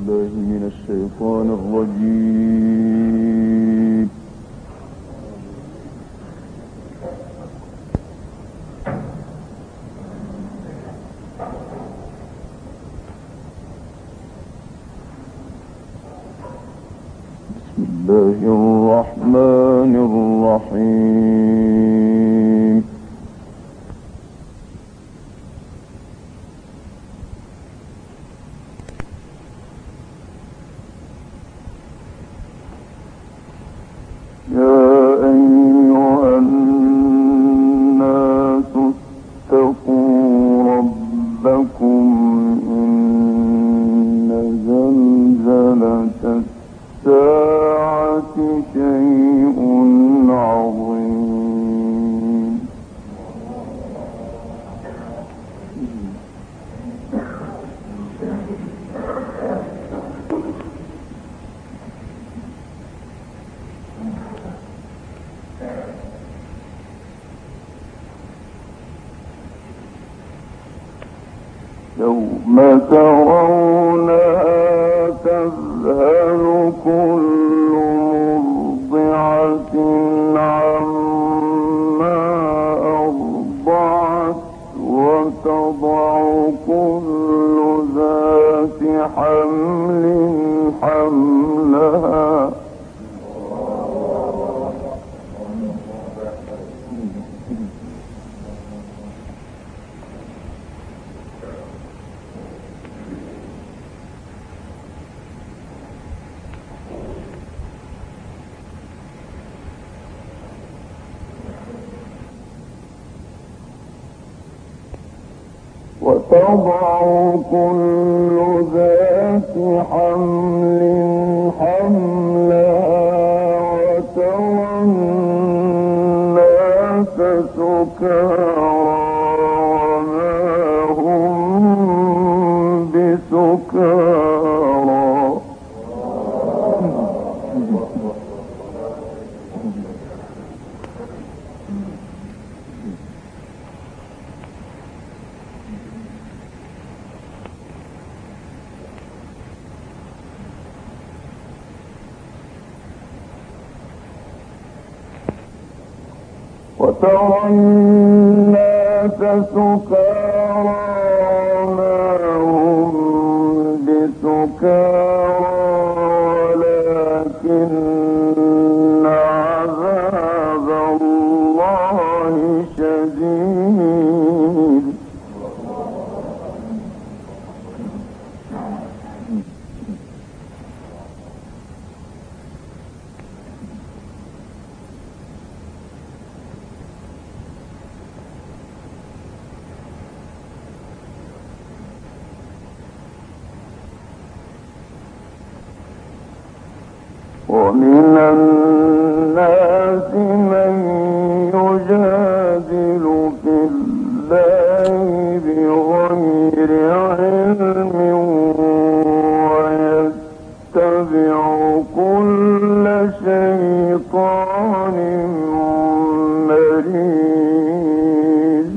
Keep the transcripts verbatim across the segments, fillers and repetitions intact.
بالله من الشيطان الرجيم. بسم الله الرحمن الرحيم. يا أيها الناس اتقوا ربكم إن زلزلة الساعة شيء عظيم. يوم ترونها تذهل كل مرضعة عما أرضعت وتضع كل ذات حمل حملها وتضع كل ذات حمل حملها وترى الناس سكارى وما هم بسكارى وترى الناس سكارى وما هم بسكارى ولكن عذاب الله شديد. ومن الناس من يجادل في الله بغير علم ويتبع كل شيطان مريد.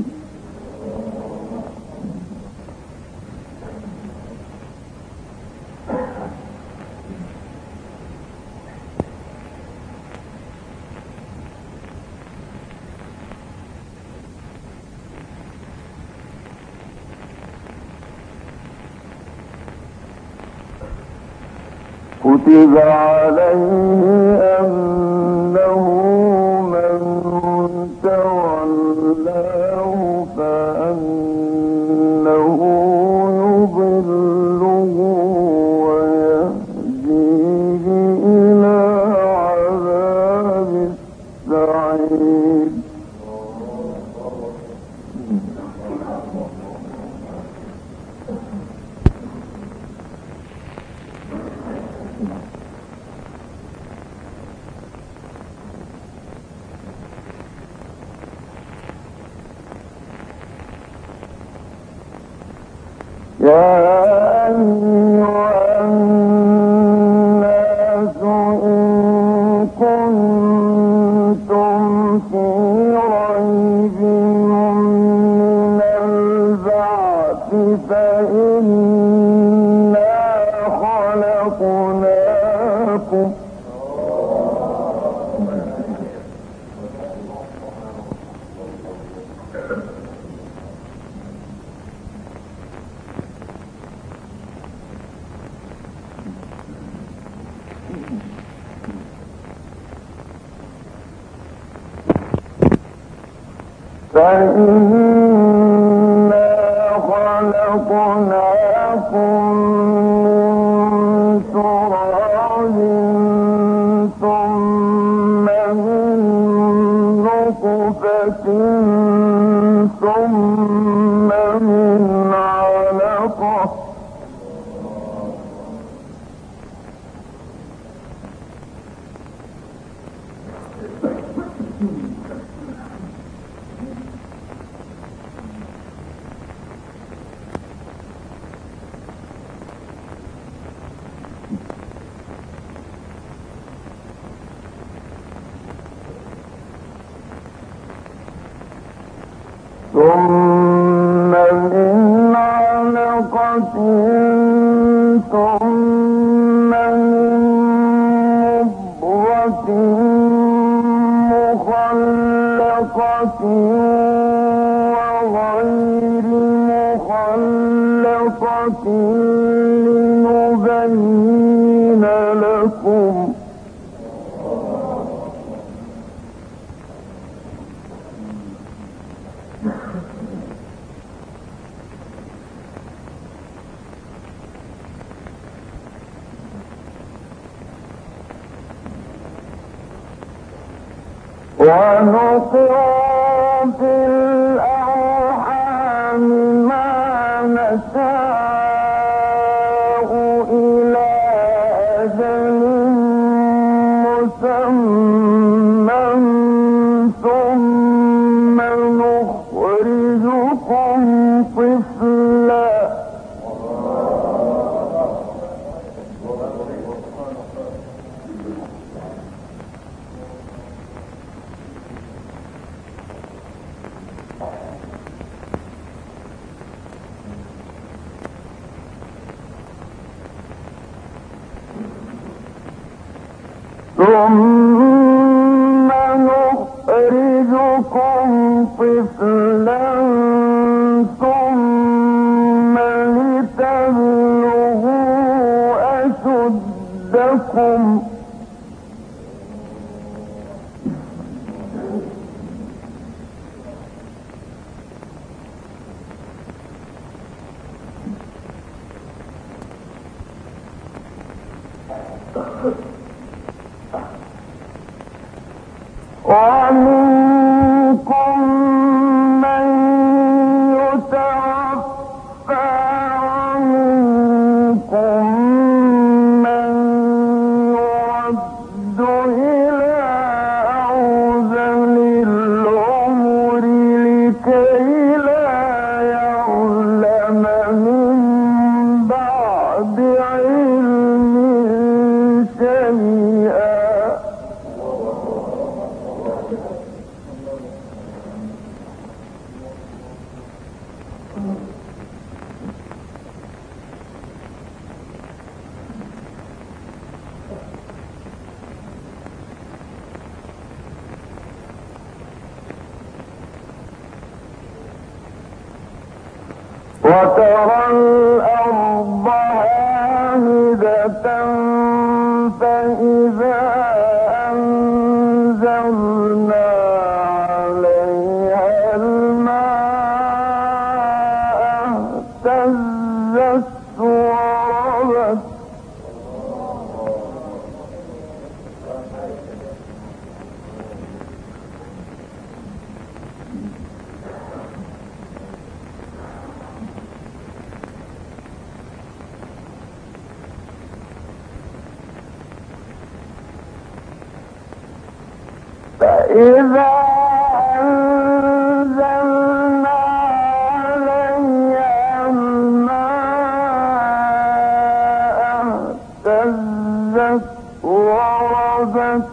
كتب عليه أنه من تولاه فأنه يضله ويهديه إلى عذاب السعير. يا أيها الناس إن كنتم في ريب من البعث فإنا خلقناكم لكم فإنا خلقناكم من تراب ثم من نطفة ثم من علقة ثم من علقة ثم من مضغة مخلقة وغير مخلقة لنبين لكم ونقر في الأرحام ما نشاء إلى أجل مسمى ثم نخرجكم طفلا ثم نخرجكم طفلا ثم لتبلغوا أشدكم ومنكم من يتوفى ومنكم من يرد إلى أرذل العمر لكي لا يعلم من بعد علم شيئا وترى الأرض هامدة فإذا أنزلنا عليها الماء اهتزت وربت فإذا أنزلنا عليها الماء اهتزت وربت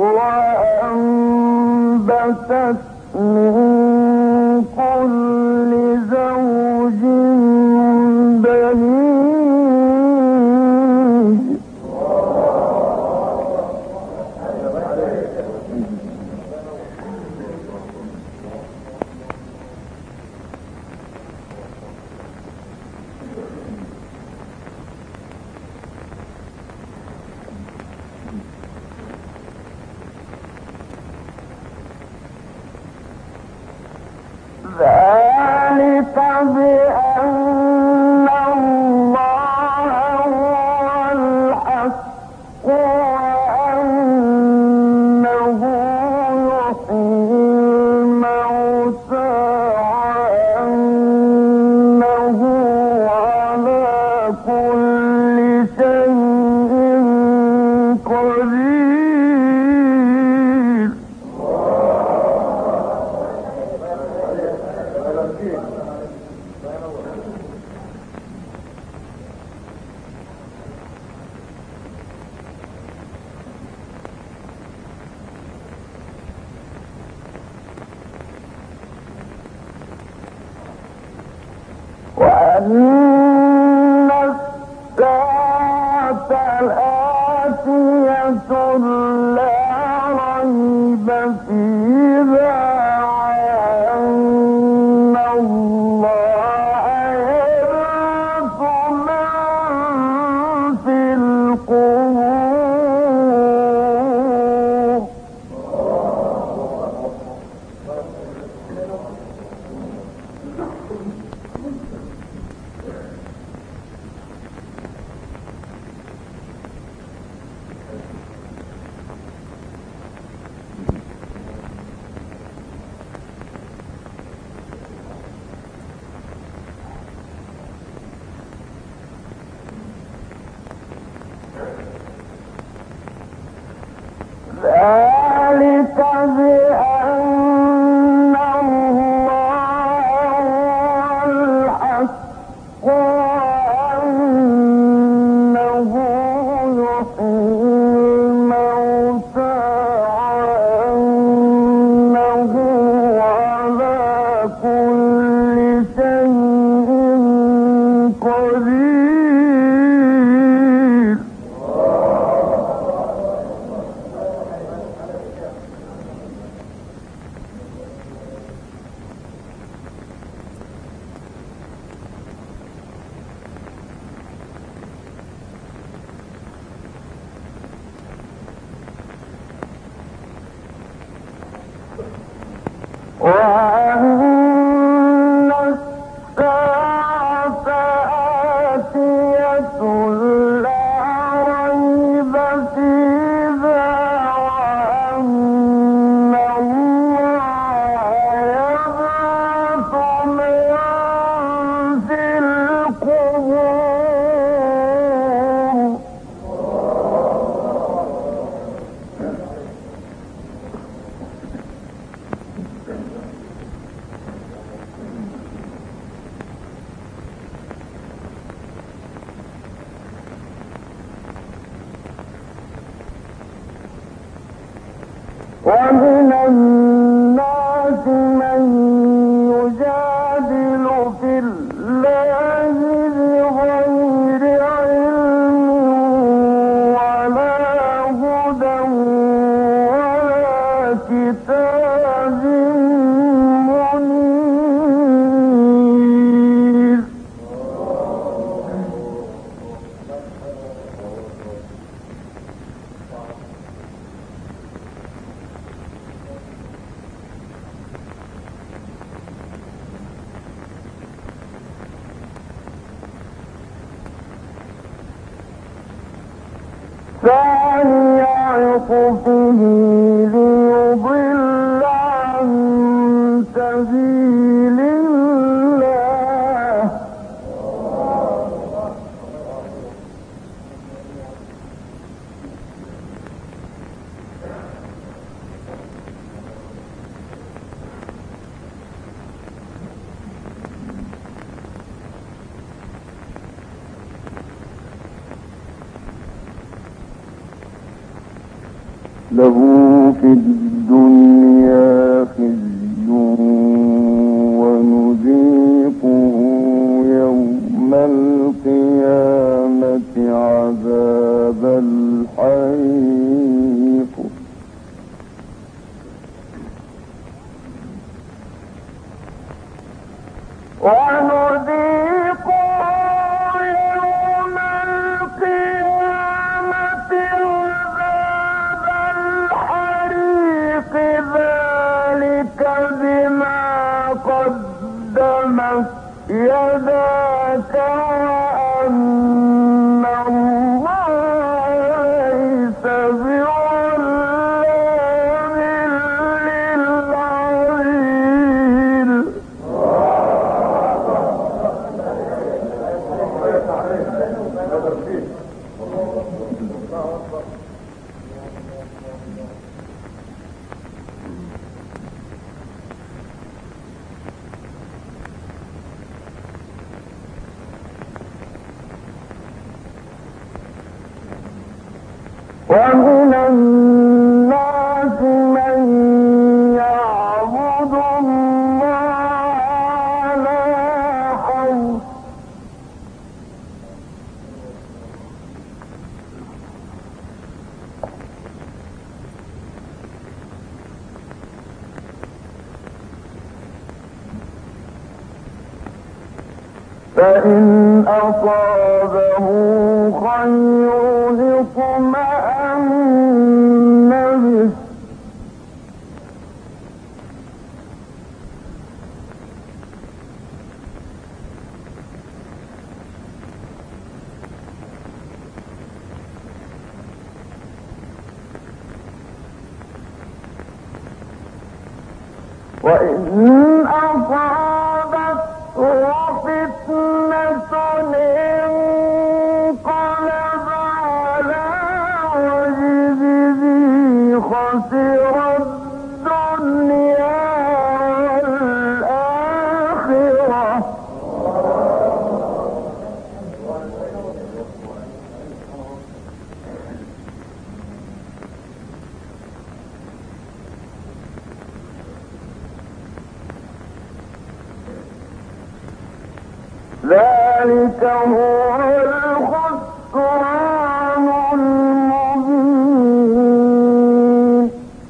وأنبتت من كل زوج بهيج ذلك بأن الله هو الحق وأنه يحيي الموتى وأنه على كل شيء قدير. وأن الساعة الآتية لا ريب فيها وأن الله يبعث من في القبور. ذلك بأن الله هو الحق وأنه يحيي الموتى وأنه على كل شيء قدير. وأن الساعة آتية لا ريب فيها وأن الله يبعث من في القبور. ومن الناس من يجادل في الله بغير علم ولا هدى ولا كتاب منير. ثاني عطفه ليضل عن سبيل الله. له في الدنيا خزي ونذيقه يوم القيامة عذاب الحريق. ونذيقه يوم القيامة عذاب الحريق. ومن الناس من يعبد الله على حرف فإن أصابه خير اطمأن به وإن أصابته فتنة انقلب على وجهه خسر الدنيا والآخرة ذلك هو الخسران المبين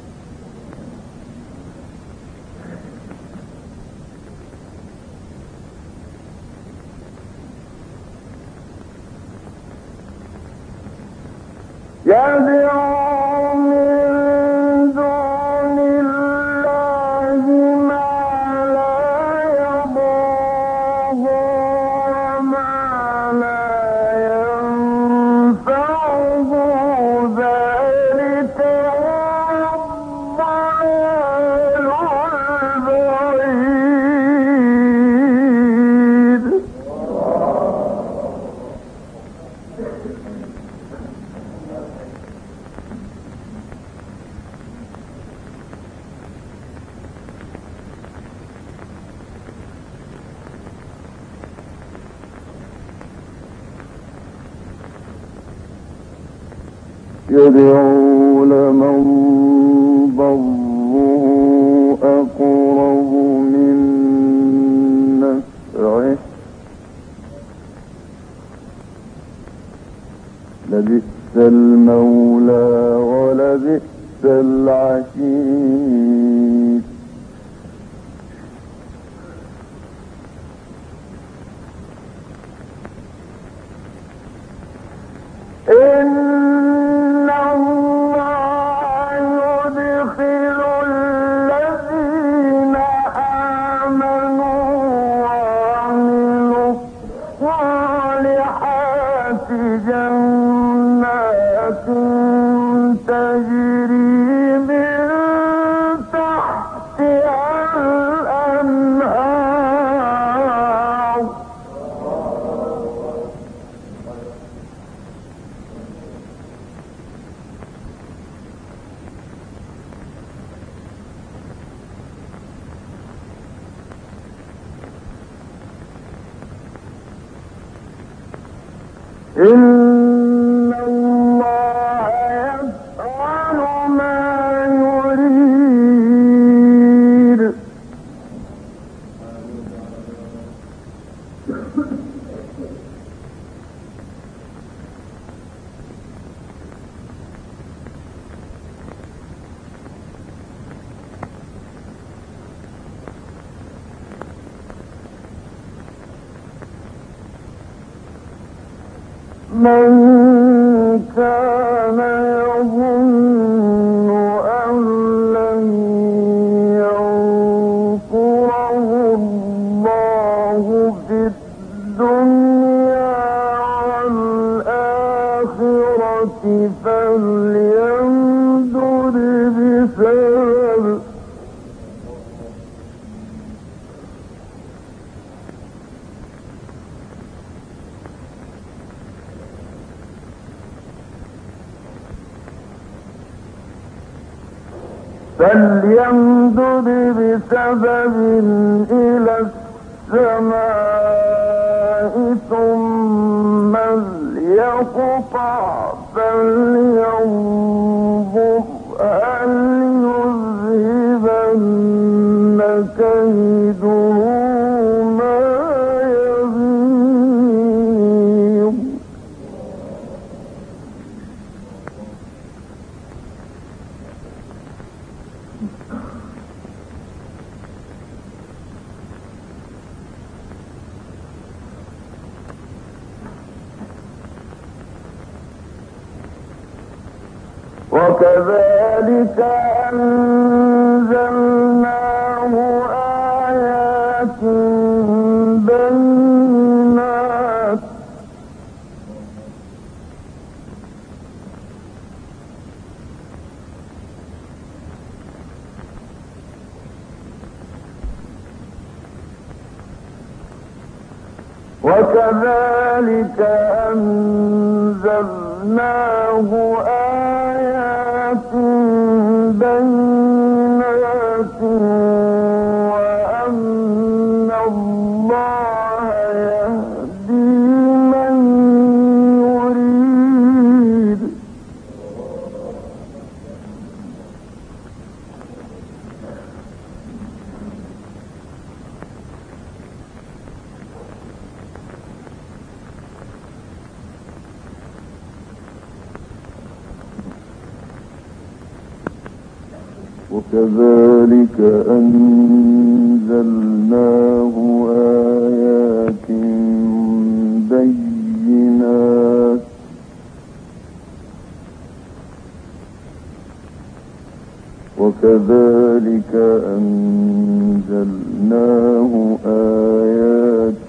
يدعو من دون الله ما لا يضره وما لا ينفعه ذلك هو الضلال البعيد يدعو لمن ضره أقرب من نفعه لبئس المولى ولبئس العشير إن الله يدخل الذين آمنوا وعملوا الصالحات جنات تجري من تحتها الأنهار إن الله يفعل ما يريد من كان يظن أن لن ينصره الله في الدنيا والآخرة فليمدد بسبب فليمدد بسبب إلى السماء ثم ليقطع فلينظر وكذلك أنزلناه آيات بينات وكذلك أنزلناه آيات بينات وأن الله يهدي من يريد وكذلك أنزلناه آيات بينات وكذلك أنزلناه آيات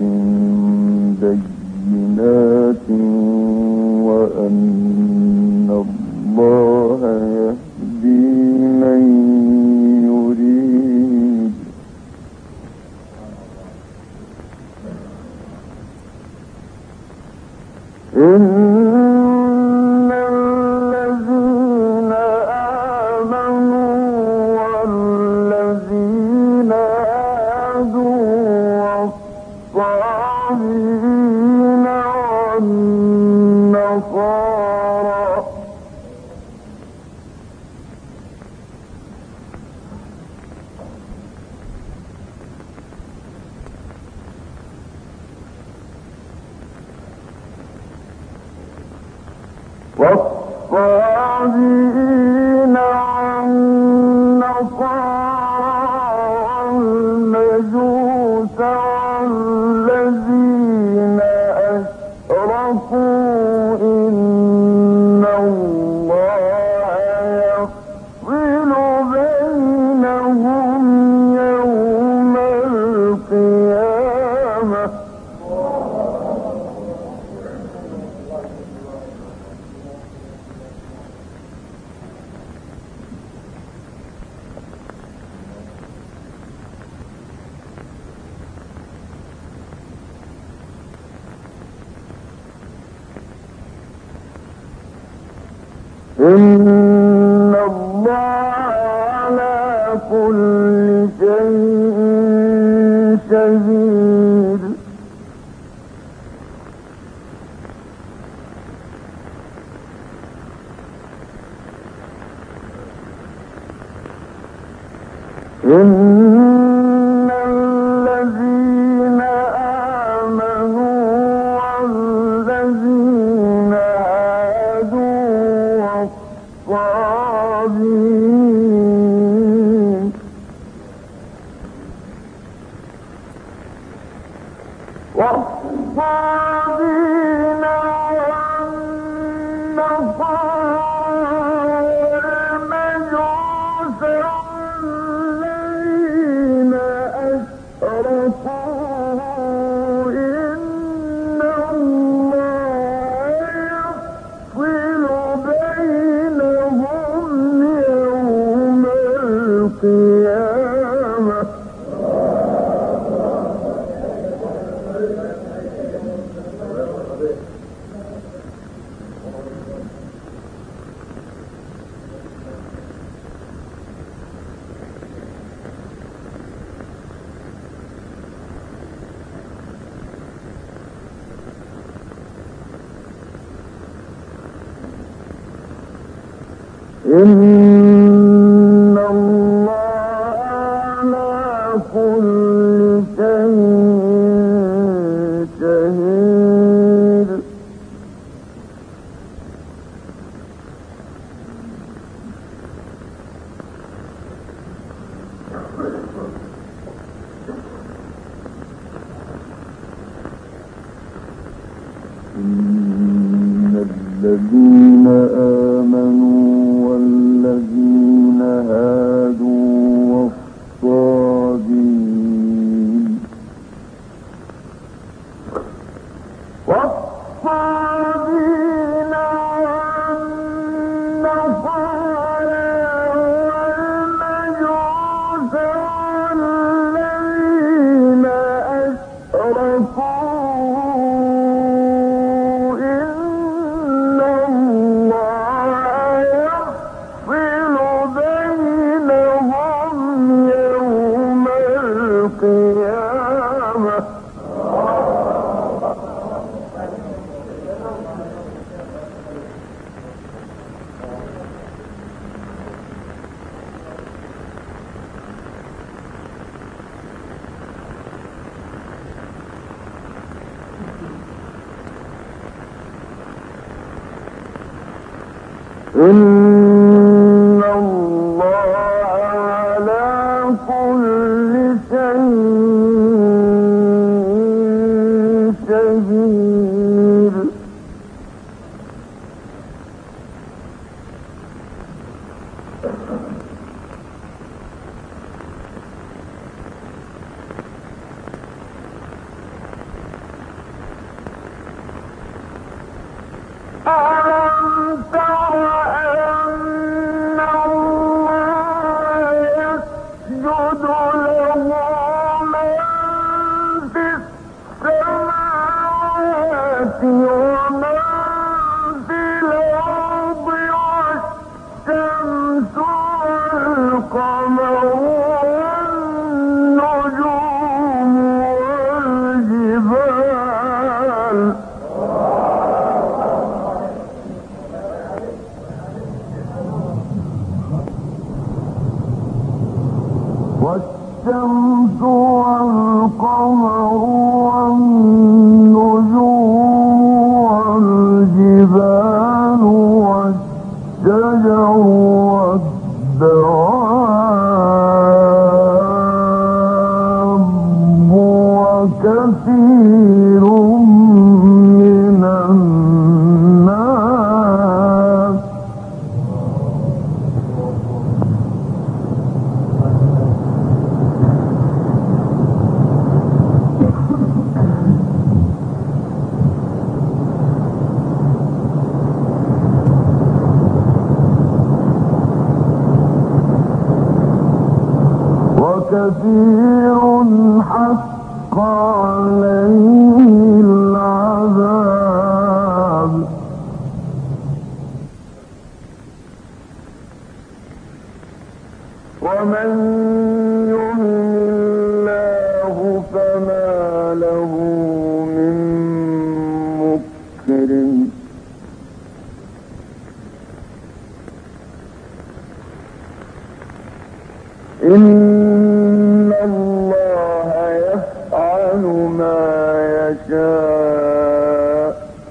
بينات وأن الله يهدي من يريد إن الذين آمنوا والذين هادوا والصابئين والنصارى والصابئين والنصارى والمجوس والذين أشركوا إن الله يفصل بينهم يوم القيامة إن الله على كل شيء شهيد إن الذين آمنوا والذين هادوا والصابئين والصابئين والنصارى والمجوس والذين أشركوا إن الله يفصل بينهم يوم القيامة إن الله على كل شيء شهيد إن الذين آمنوا إن الله على كل شيء شهيد. ألم تر أن الله يسجد له من في السماوات ومن في الأرض والشمس والقمر والنجوم والجبال والشمس والقمر والنجوم والجبال والشجر والدواب وكثير من الناس وكثير حق عليه العذاب ومن يهن الله فما له من مكرم إن الله يفعل ما يشاء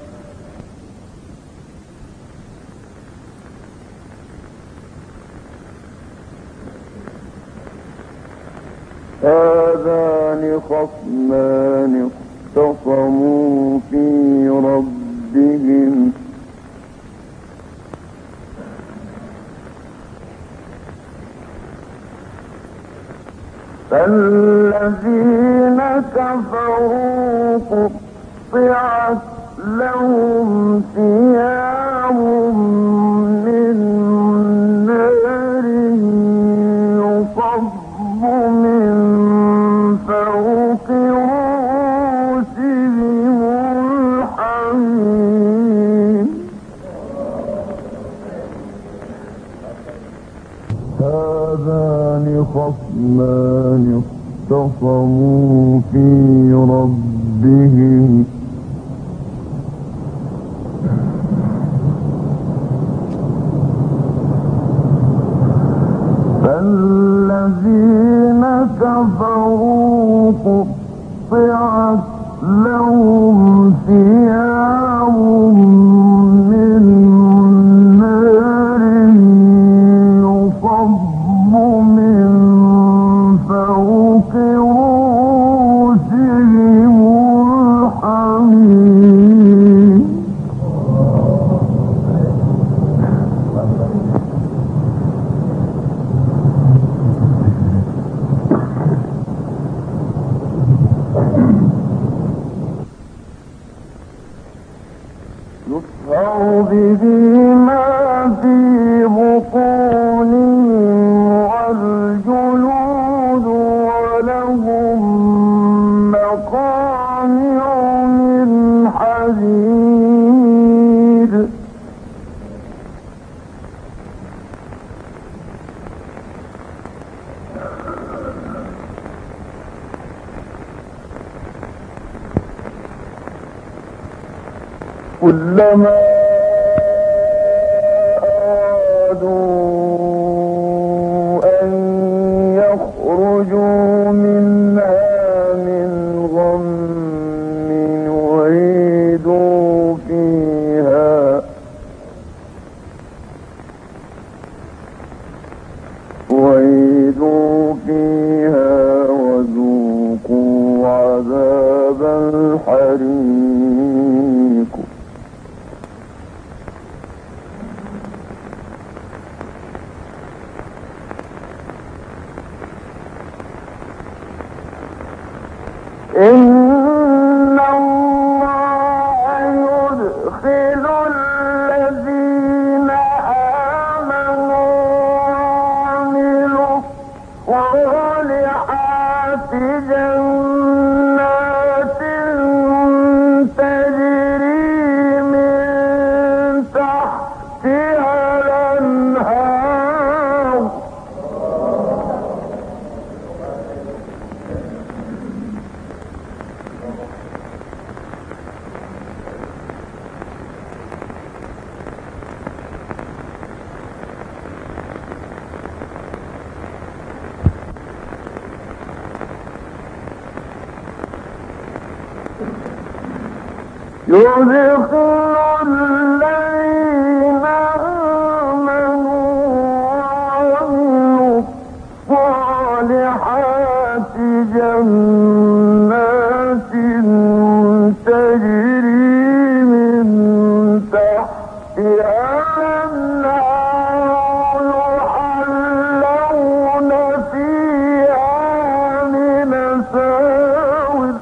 هذان خصمان اختصموا في ربهم فالذين كفروا قطعت لهم ثياب من نار يصب من فوق رؤوسهم الحميم هذان خصمان اختصموا في ربهم فالذين كفروا قطعت لهم ثياب من نار يصب من فوق رؤوسهم الحميم يصهر به ما في بطونهم والجلود ولهم مقامع من حديد كلما أرادوا أن يخرجوا منها من غم أعيدوا فيها خالدوا فيها وذوقوا عذاب الحريق. إن الله يدخل الذين آمنوا وعملوا الصالحات جنات تجري من تحتها الأنهار يدخل الذين آمنوا وعملوا الصالحات جنات تجري من تحتها الأنهار يحلون فيها من أساور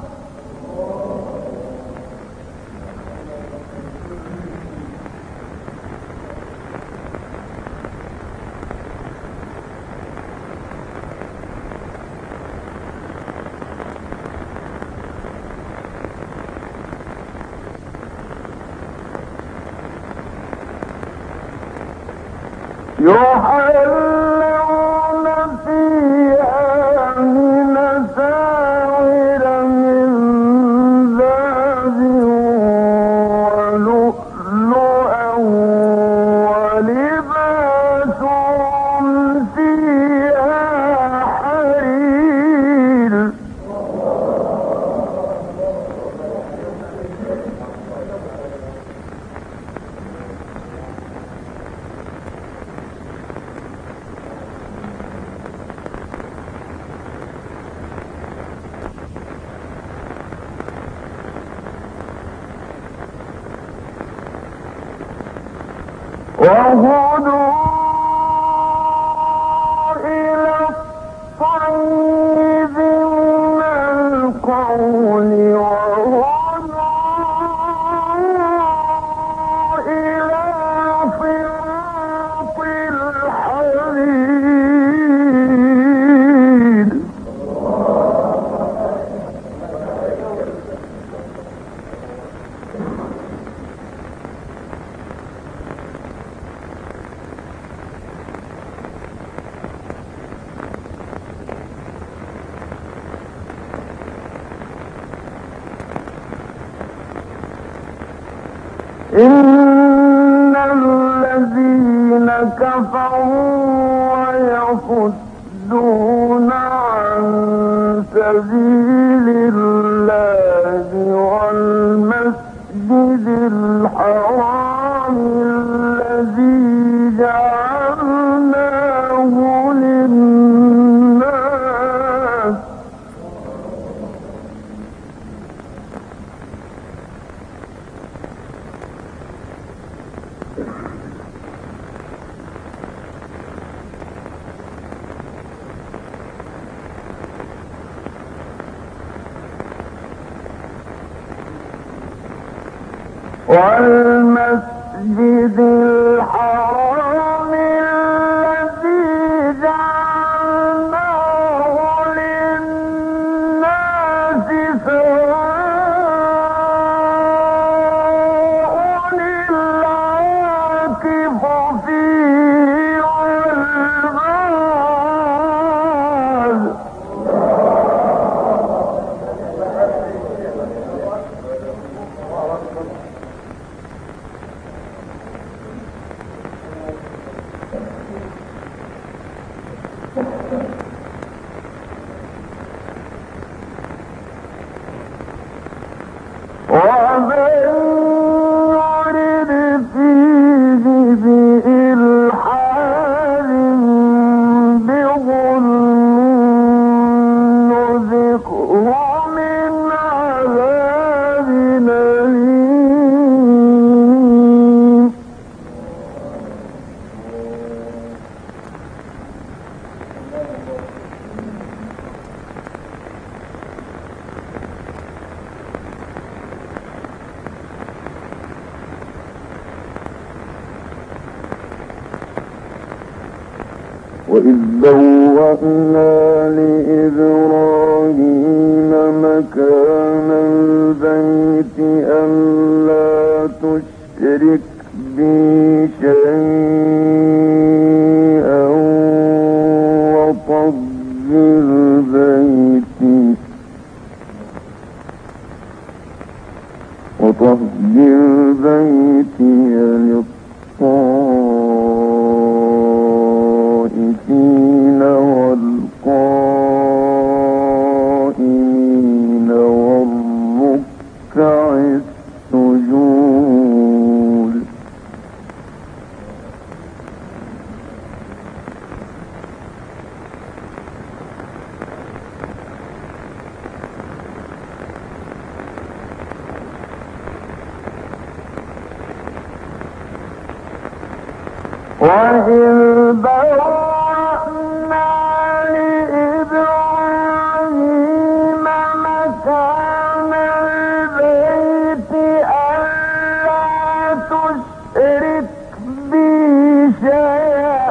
يحلون فيها من أساور من ذهب ولؤلؤا ولباسهم فيها حرير. وهدوا إلى الطيب من القول وهدوا إلى صراط الحميد. إن الذين كفروا ويصدون عن سبيل الله والمسجد الحرام الذي جعلناه للناس والمسجد الحرام الذي جعلناه للناس سواء العاكف فيه والباد. وإذ بوأنا لإبراهيم مكان البيت ألا تشرك بي شيئا وطهر بيتي وطهر بيتي للطائفين والقائمين والركع السجود. وإذ بوأنا لإبراهيم مكان البيت ألا تشرك بي شيئا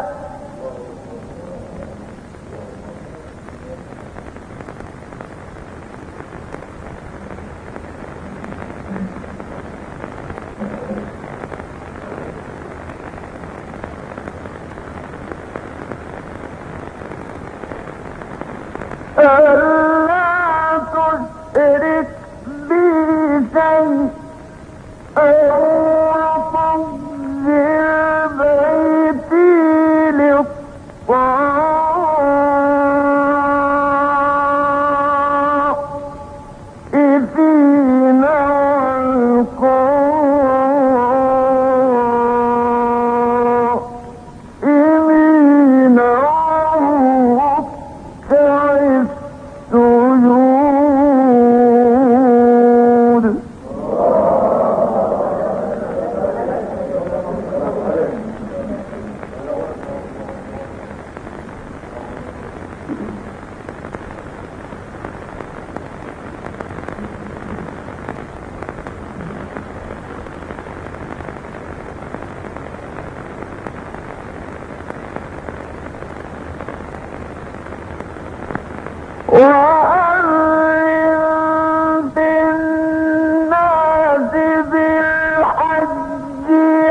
ألا تشرك بي شيئا وطهر بيتي للطائفين والقائمين والركع السجود. وأذن في الناس بالحج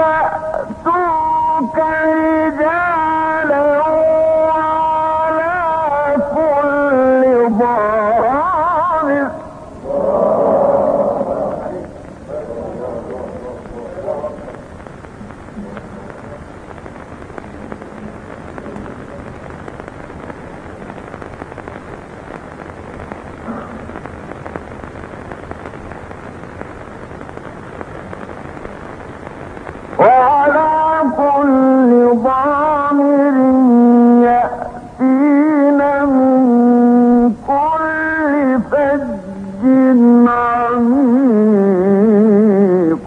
يأتوك رجالا وعلى كل ضامر وعلى كل ضامر يأتين من كل فج عميق.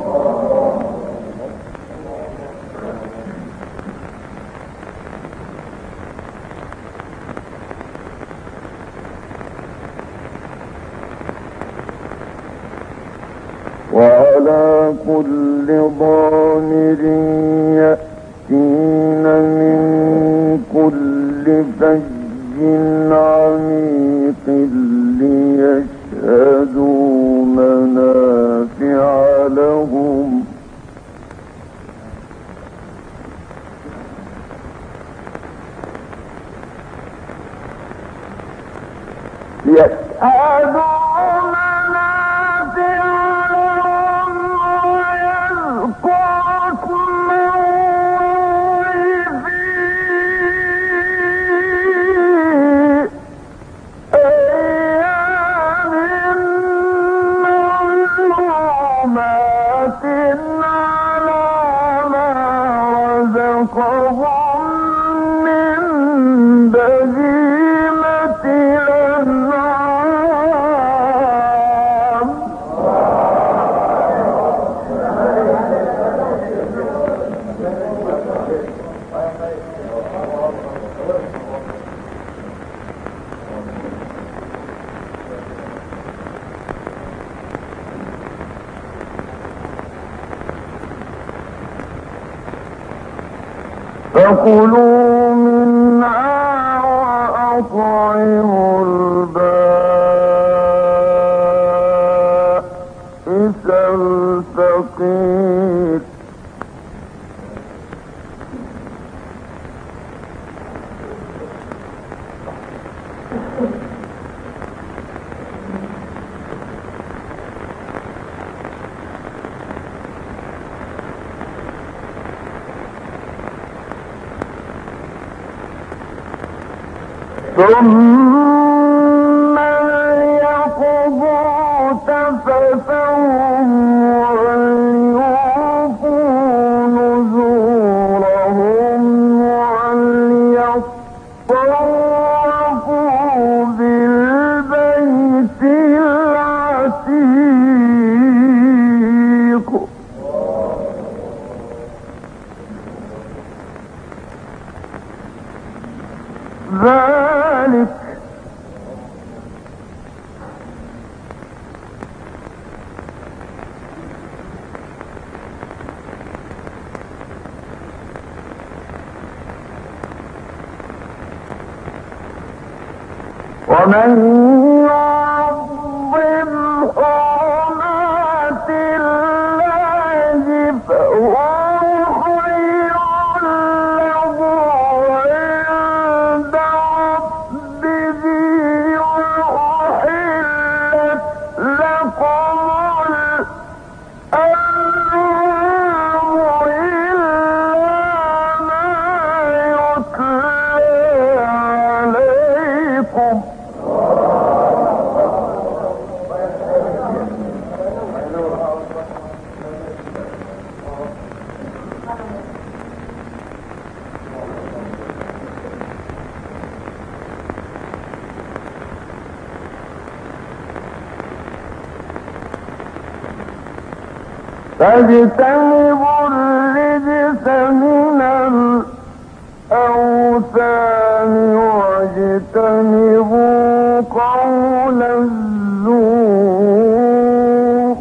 وعلى كل ضامر يأتين من كل فج عميق ليشهدوا منافع لهم يشهدوا فكلوا من وأطعموا البائس الفقير ثم ليقضوا تفثهم وليوفوا نذورهم وليطوفوا بالبيت العتيق ذلك ومن يعظم حرمات الله فهو خير له عند ربه وأحلت لكم الأنعام إلا ما يتلى عليكم فاجتنبوا الرجس من الأوثان واجتنبوا قول الزور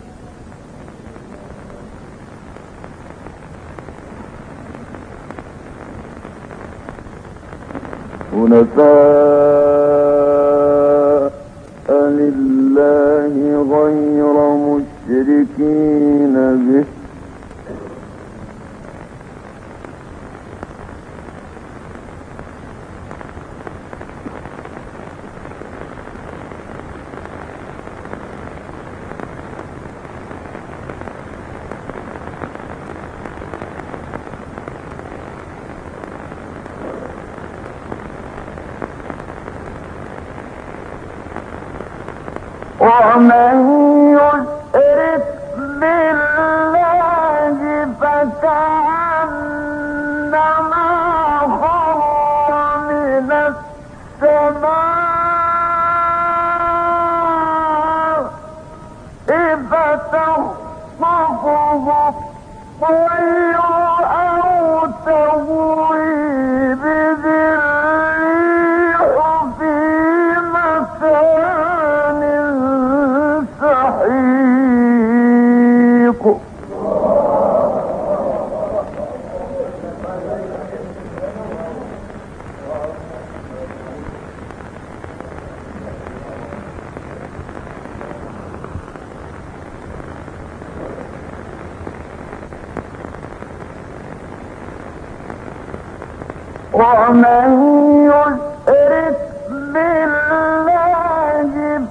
حنفاء لله غير مشركين به ومن يشرك بالله فكأنما خر من السماء فتخطفه الطير أو تهوي به الريح في مكان سحيق ومن يشرك بالله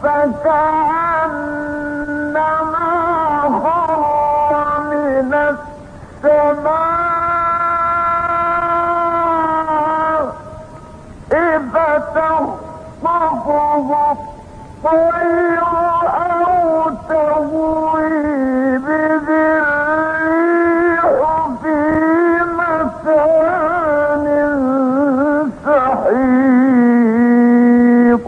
فكأنما خر من السماء فتخطفه الطير أو تهوي به الريح في مكان سحيق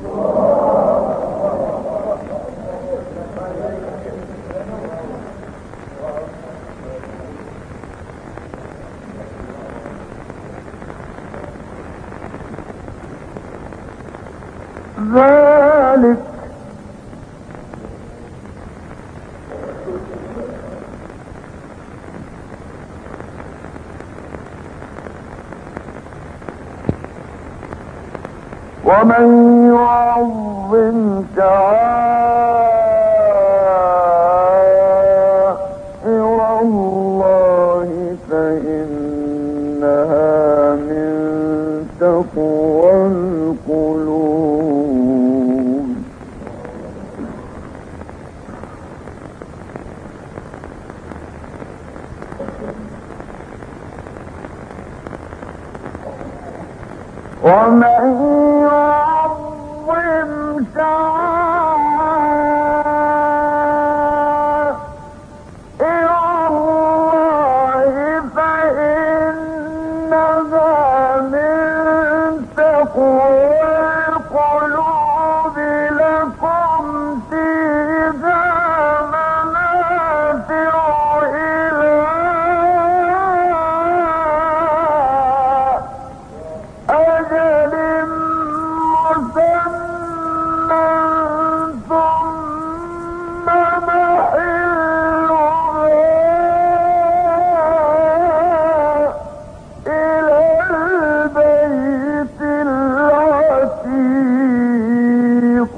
ذلك ومن يعظم شعائر الله فإنها من تقوى القلوب. ومن يعظم شعائر الله فإنها من تقوى القلوب. لكم فيها منافع إلى أجل مسمى ثم محلها إلى البيت العتيق.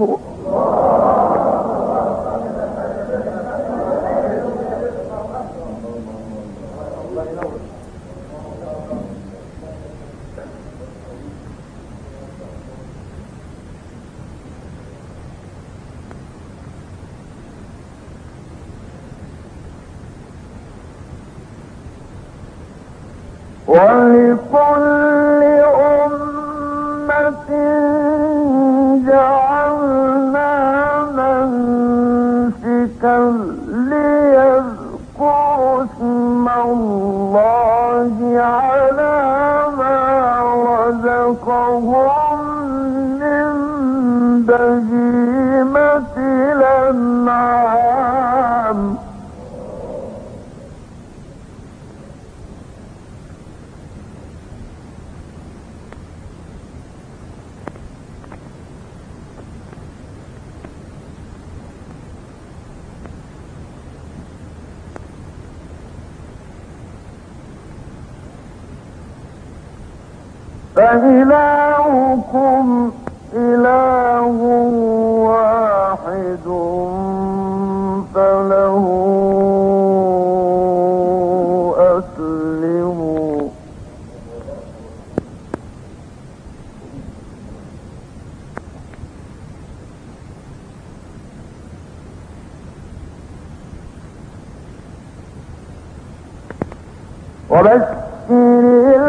ولكل أمة جعلنا منسكا ليذكروا اسم الله على ما رزقهم من بهيمة الأنعام. فإلهكم إله واحد فله أسلموا. وبشر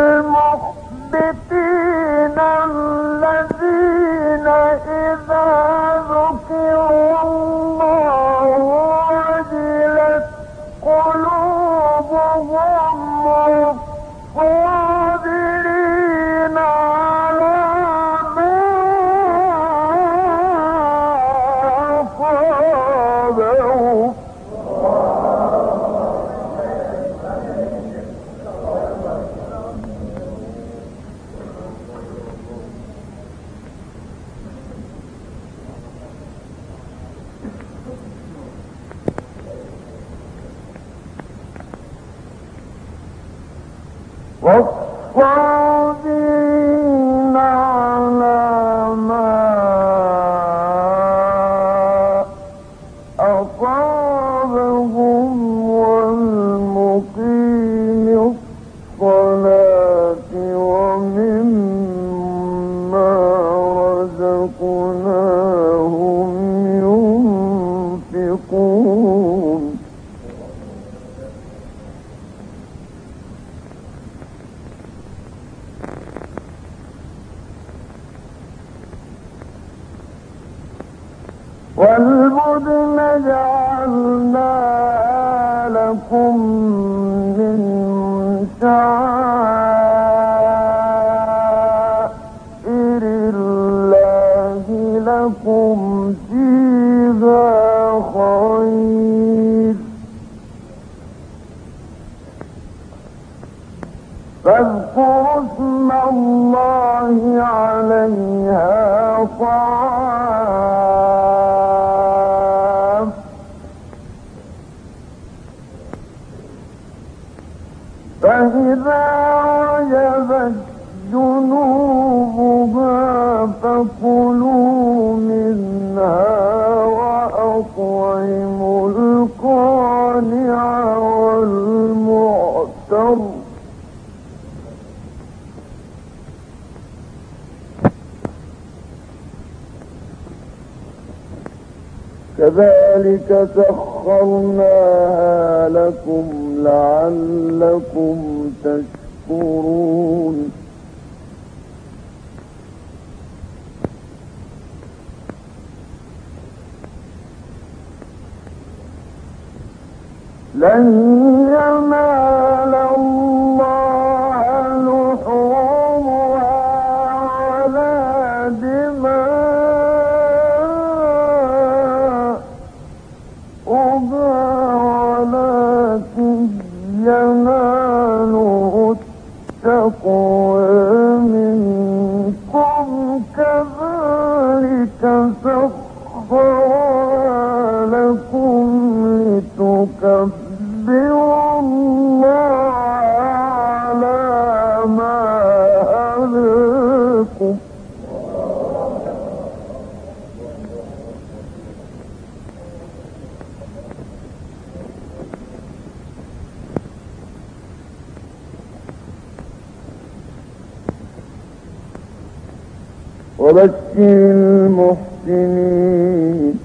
المخبتين الذين إذا ذكروا الله وجلت قلوبهم والصابرين على ما أصابهم. والصابرين على ما أصابهم والمقيم الصلاة ومما رزقناهم ينفقون. والبدن جعلناها لكم من شعائر الله لكم فيها خير فاذكروا اسم الله عليها صواف. فإذا وجبت جنوبها فكلوا كذلك سخرناها لكم لعلكم تشكرون لن ينال الله لحومها ولا دماؤها ولكن يناله التقوى منكم كذلك سخرها لكم لتكبروا الله على ما هداكم وبشر المحسنين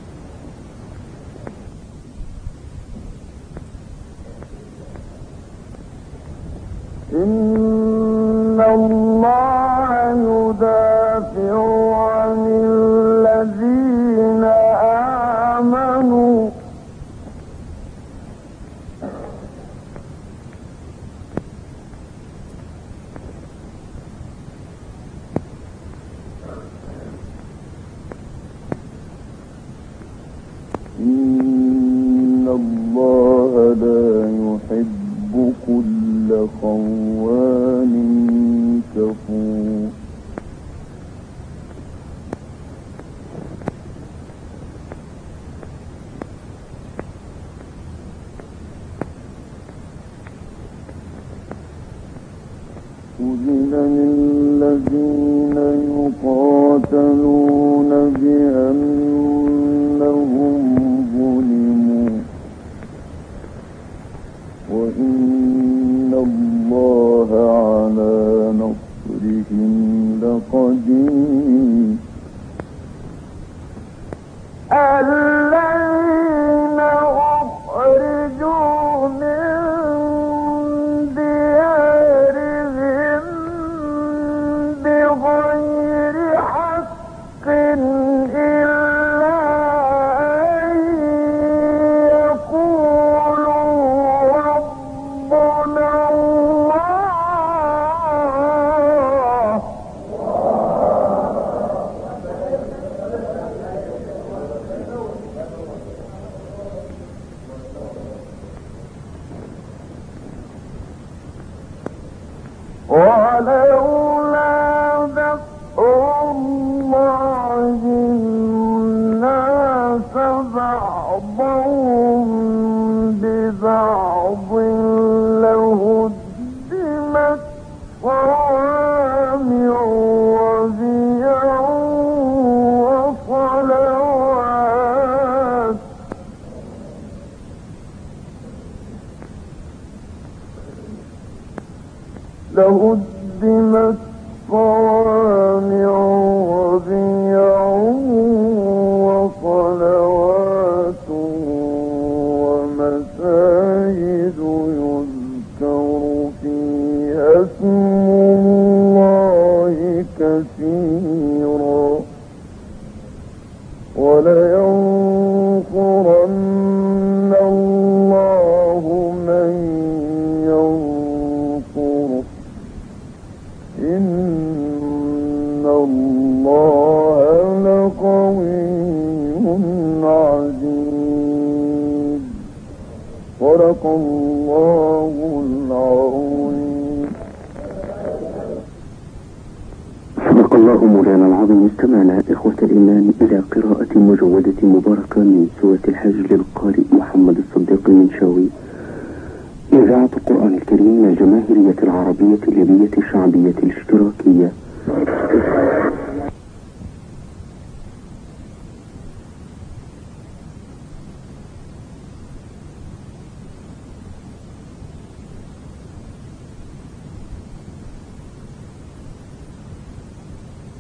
إن الله يدافع عن الذين آمنوا إن الله لا يحب كل خوان كفور أذن للذين يقاتلون بأنهم ظلموا وإن الله على نصرهم لقدير الذين أخرجوا من ديارهم بغير حق إلا أن يقولوا ربنا الله ولولا دفع الله الناس بعضهم ببعض لهدمت صوامع وبيع وصلوات لهدمت صوامع وبيع وصلوات ومساجد يذكر فيها اسم الله كثيرا ولينصرن الله من ينصره إن الله لقوي عزيز صدق الله العظيم. صدق الله مولانا العظيم. استمعنا إخوة الإيمان إلى قراءة مجودة مباركة من سورة الحج للقارئ محمد الصديق المنشاوي، إذاعة القرآن الكريم من الجماهيرية العربية الليبية الشعبية الاشتراكية.